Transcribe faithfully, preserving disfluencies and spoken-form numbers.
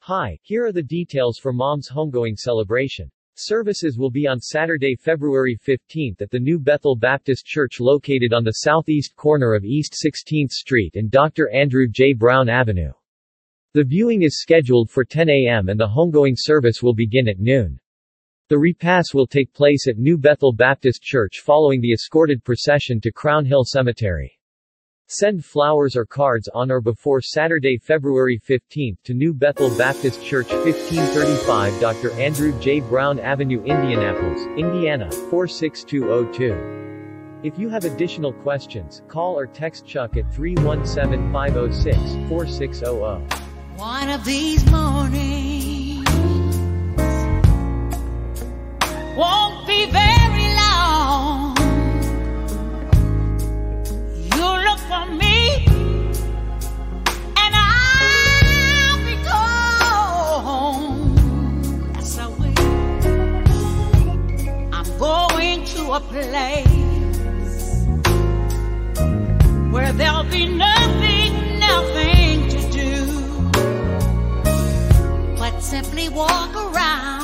Hi, here are the details for Mom's homegoing celebration. Services will be on Saturday, February fifteenth at the New Bethel Baptist Church located on the southeast corner of East sixteenth Street and Doctor Andrew J. Brown Avenue. The viewing is scheduled for ten a m and the homegoing service will begin at noon. The repass will take place at New Bethel Baptist Church following the escorted procession to Crown Hill Cemetery. Send flowers or cards on or before Saturday, February fifteenth to New Bethel Baptist Church, fifteen thirty-five Doctor Andrew J. Brown Avenue, Indianapolis, Indiana, four six two zero two. If you have additional questions, call or text Chuck at three one seven, five zero six, four six zero zero. One of these mornings won't be very long. You look for me, and I'll be gone. Yes, I will. I'm going to a place where there'll be nothing, nothing to do but simply walk around.